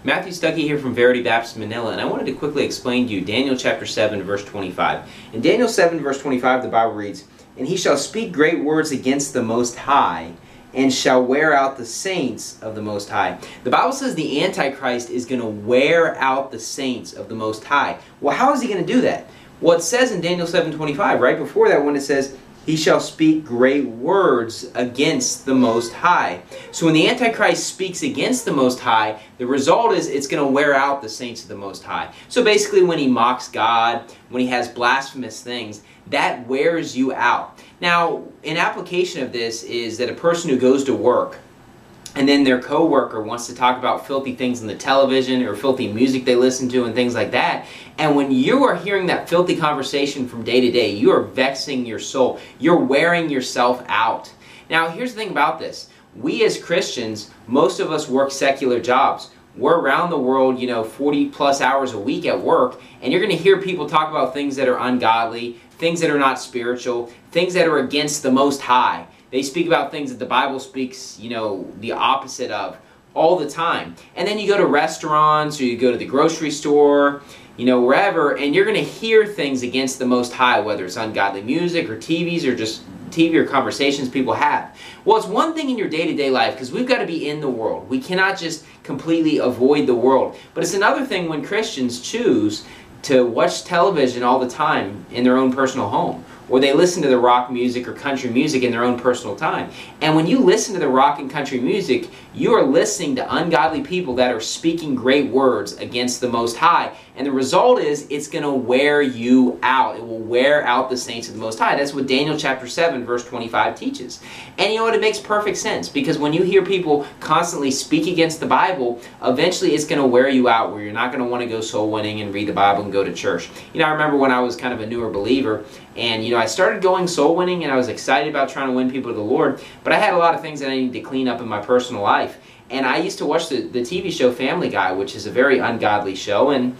Matthew Stuckey here from Verity Baptist Manila, and I wanted to quickly explain to you Daniel chapter 7, verse 25. In Daniel 7, verse 25, the Bible reads, "And he shall speak great words against the Most High, and shall wear out the saints of the Most High." The Bible says the Antichrist is going to wear out the saints of the Most High. Well, how is he going to do that? Well, it says in Daniel 7:25, right before that, when it says, "He shall speak great words against the Most High." So when the Antichrist speaks against the Most High, the result is it's going to wear out the saints of the Most High. So basically when he mocks God, when he has blasphemous things, that wears you out. Now, an application of this is that a person who goes to work and then their coworker wants to talk about filthy things on the television or filthy music they listen to and things like that. And when you are hearing that filthy conversation from day to day, you are vexing your soul. You're wearing yourself out. Now, here's the thing about this. We as Christians, most of us work secular jobs. We're around the world, 40 plus hours a week at work, and you're going to hear people talk about things that are ungodly, things that are not spiritual, things that are against the Most High. They speak about things that the Bible speaks, the opposite of all the time. And then you go to restaurants or you go to the grocery store, wherever, and you're going to hear things against the Most High, whether it's ungodly music or TVs or just TV or conversations people have. Well, it's one thing in your day-to-day life because we've got to be in the world. We cannot just completely avoid the world. But it's another thing when Christians choose to watch television all the time in their own personal home, or they listen to the rock music or country music in their own personal time. And when you listen to the rock and country music, you are listening to ungodly people that are speaking great words against the Most High. And the result is it's going to wear you out. It will wear out the saints of the Most High. That's what Daniel chapter 7 verse 25 teaches. And you know what? It makes perfect sense, because when you hear people constantly speak against the Bible, eventually it's going to wear you out, where you're not going to want to go soul winning and read the Bible and go to church. I remember when I was kind of a newer believer, and I started going soul winning, and I was excited about trying to win people to the Lord, but I had a lot of things that I needed to clean up in my personal life. And I used to watch the TV show Family Guy, which is a very ungodly show, and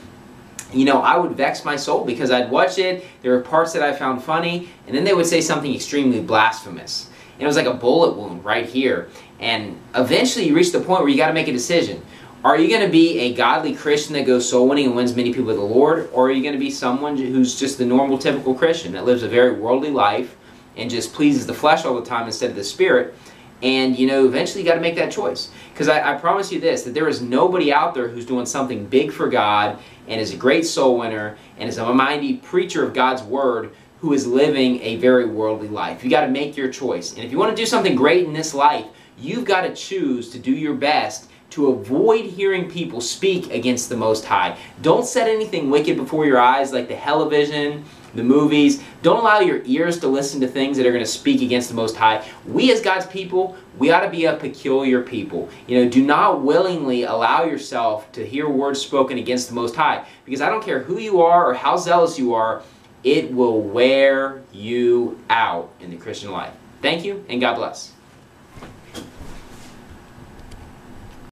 I would vex my soul because I'd watch it, there were parts that I found funny, and then they would say something extremely blasphemous. And it was like a bullet wound right here. And eventually you reach the point where you got to make a decision. Are you going to be a godly Christian that goes soul winning and wins many people to the Lord? Or are you going to be someone who's just the normal, typical Christian that lives a very worldly life and just pleases the flesh all the time instead of the Spirit? And, eventually you got to make that choice. Because I promise you this, that there is nobody out there who's doing something big for God and is a great soul winner and is a mighty preacher of God's Word who is living a very worldly life. You got to make your choice. And if you want to do something great in this life, you've got to choose to do your best to avoid hearing people speak against the Most High. Don't set anything wicked before your eyes, like the television, the movies. Don't allow your ears to listen to things that are going to speak against the Most High. We as God's people, we ought to be a peculiar people. Do not willingly allow yourself to hear words spoken against the Most High, because I don't care who you are or how zealous you are, it will wear you out in the Christian life. Thank you, and God bless.